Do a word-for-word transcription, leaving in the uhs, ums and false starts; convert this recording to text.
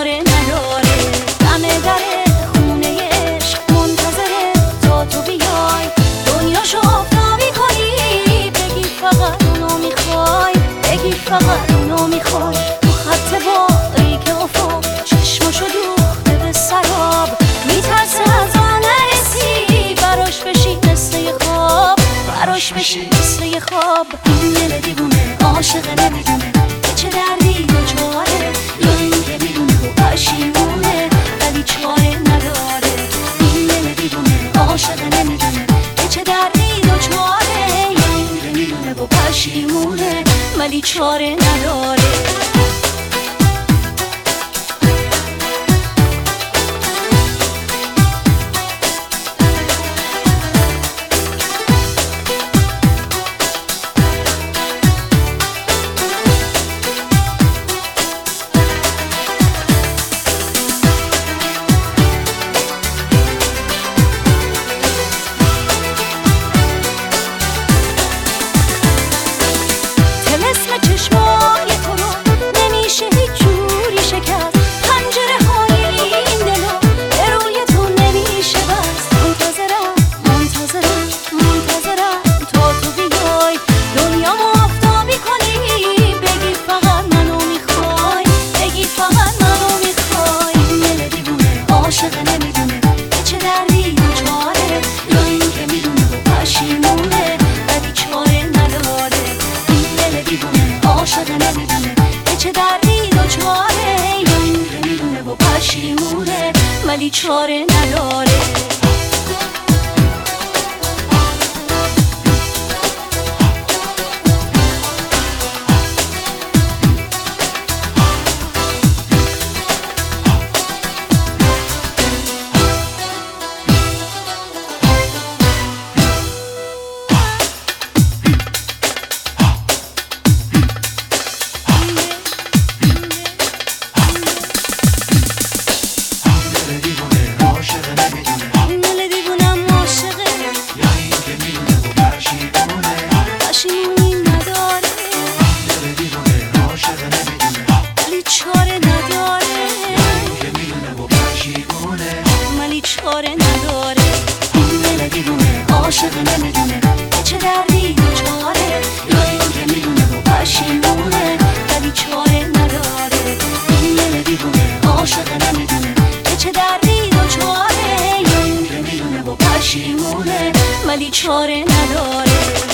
چاره نداره. دم در خونه عشق منتظره تا تو بیای، دنیاشو آفتابی کنی، بگی فقط اونو میخوای، بگی فقط اونو میخوای. تو خط باریک افق چشمشو دوخته به سراب، میترسه از آن نرسی، براش بشی مثل یه خواب، براش بشی مثل یه خواب. این دل دیوونه عاشق نمیدونه که چه دردی دچاره، یا اینکه میدونه و پشیمونه ولی چاره نداره. این دل دیوونه عاشق نمیدونه که چه دردی دچاره، یا اینکه میدونه و پشیمونه ولی چاره نداره. چشمای تو رو نمیشه هیچ جوری شکست، پنجره های این دلو به روی تو نمیشه بست. منتظرم منتظرم منتظرم تا تو بیای، دنیامو آفتابی کنی، بگی فقط منو میخوای، بگی فقط منو میخوای. این دل دیوونه عاشق نمیدونه که چه دردی دچاره، یا اینکه میدونه و پشیمونه ولی چاره نداره. این دل دیوونه عاشق نمیدونه که چه دردی دچاره، یا اینکه میدونه و پشیمونه ولی چاره نداره. چاره نداره. این دل دیوونه عاشق نمیدونه که چه دردی دچاره، یا اینکه میدونه و پشیمونه ولی چاره نداره. این دل دیوونه عاشق نمیدونه که چه دردی دچاره، یا اینکه میدونه و پشیمونه ولی چاره نداره.